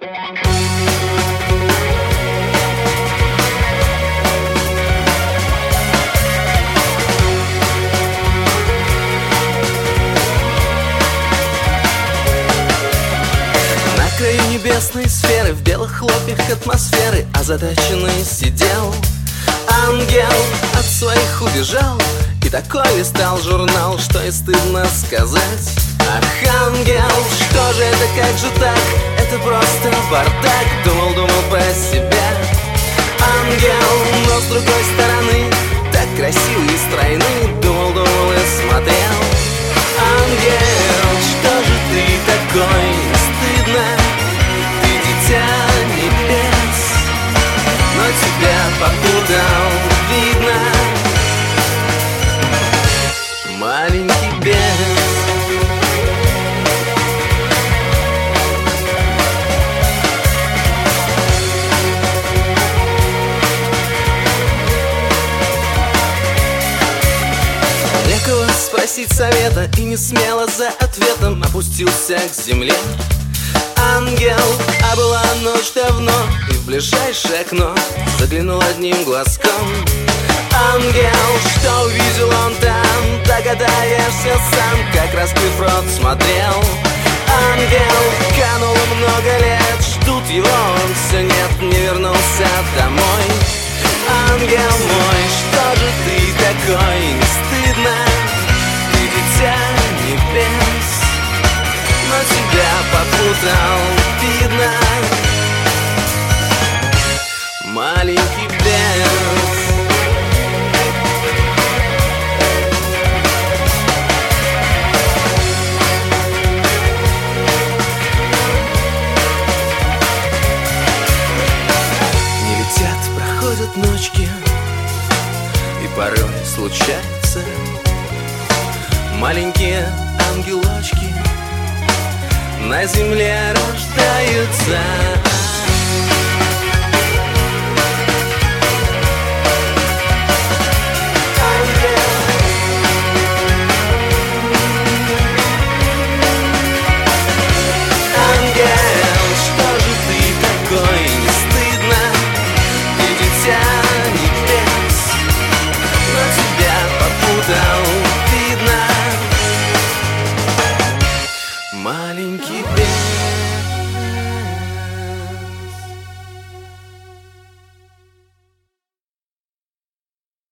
На краю небесной сферы, в белых хлопьях атмосферы озадаченный сидел ангел, от своих убежал и такой листал журнал, что и стыдно сказать. Ах, ангел, что же это, как же так? Это просто бардак, думал про себя. Ангел, но с другой стороны так красивый и стройный, думал и смотрел. Ангел, что же ты такой? Стыдно, ты дитя небес, но тебя попутал, видно, маленький бес. Некого спросить совета, и не смело за ответом опустился к земле ангел. А была ночь давно, и в ближайшее окно заглянул одним глазком. Ангел, что увидел он там, догадаешься сам, как раскрыв рот смотрел. Ангел, кануло много лет, ждут его, он все нет, не вернулся домой. Ангел мой, что же ты такой? Не стыдно, ты дитя небес, но тебя попутал, видно, маленький бес. Не летят, проходят ночки, и порой случается, маленькие ангелочки на земле рождаются.